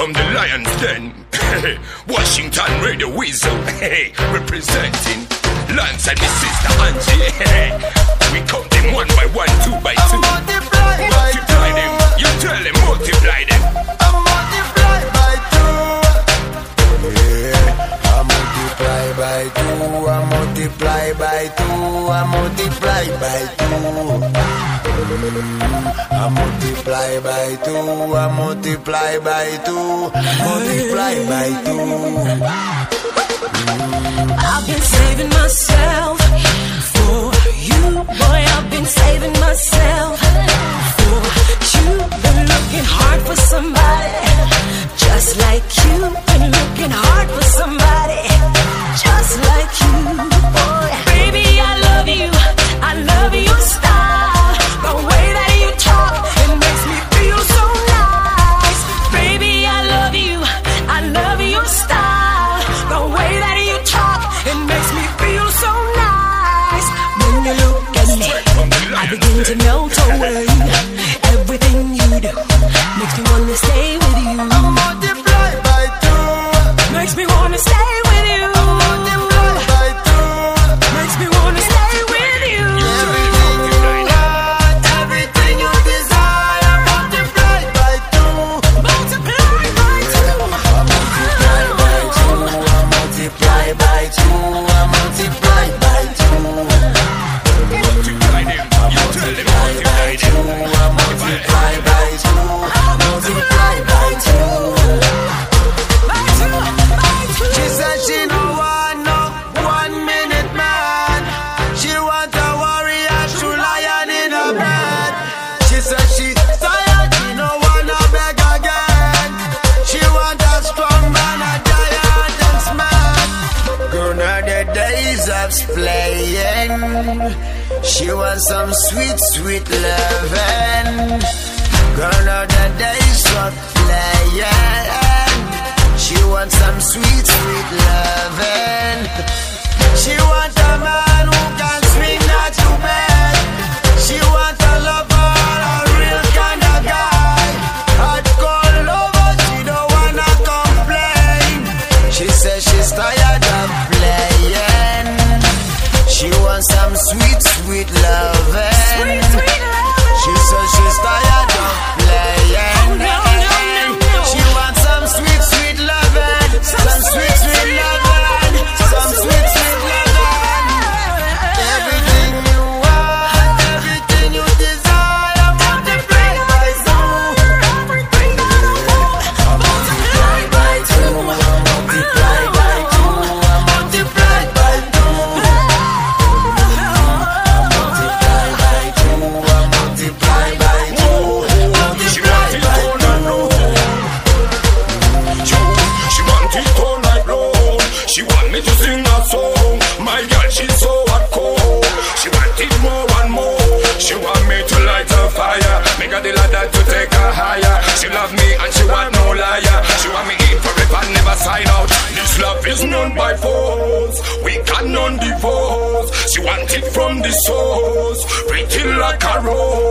from the Lions Den. Washington Radio Weasel, representing alongside my sister Angie. We count them one by one, two by two. Multiply them, you tell them multiply them. I multiply by two. Yeah, I multiply by two. I multiply by two. I multiply by two. I multiply by two. I multiply by two. Multiply by two. I've been saving myself for you, boy. I've been saving myself for you. Been looking hard for somebody, just like you. Been looking hard for somebody, just like you, boy. Baby, I love you. I love your style, the way that you talk. It makes me feel so nice. Baby, I love you. I love your style, the way that you talk. It makes me feel so nice. When you look at me, I begin to melt away. Everything you do makes me wanna stay with you. I multiply by two. Makes me wanna stay with you. I multiply by two. Makes me wanna stay with you. Everything you want, everything you desire, multiply by two. Multiply by two. I multiply by two. I multiply by two. I multiply by two. Multiply them, you tell them multiply them. I multiply by two. Multiply by two. She said she no want no 1 minute man. She want a warrior, true lion in her bed. She said she tired, she no wanna beg again. She want a strong man, a giant and smart. Gone are the days of playing. She wants some sweet, sweet loving. Gone are the days of playing. She wants some sweet, sweet loving. She wants a man who can swing her to bed. She wants a lover, a real kind of guy. Hardcore lover, she don't wanna complain. She says she's tired of playing. She wants some sweet, sweet loving. She says she's tired of playing. She wants some sweet, sweet loving. Some sweet, sweet loving. Some sweet, sweet loving. Everything you want, everything you desire, multiply by two. Multiply by two. Multiply by two. Multiply by two. Multiply by two. Multiply by two. Multiply by two. She want it all night long. She want me to sing a song. My girl, she's so hardcore. She want it more and more. She want me to light a fire. Make her the ladder to take her higher. She love me and she want no liar. She want me in forever, never sign out. This love is none by force. We got none divorce. She want it from the source. Pretty like a rose.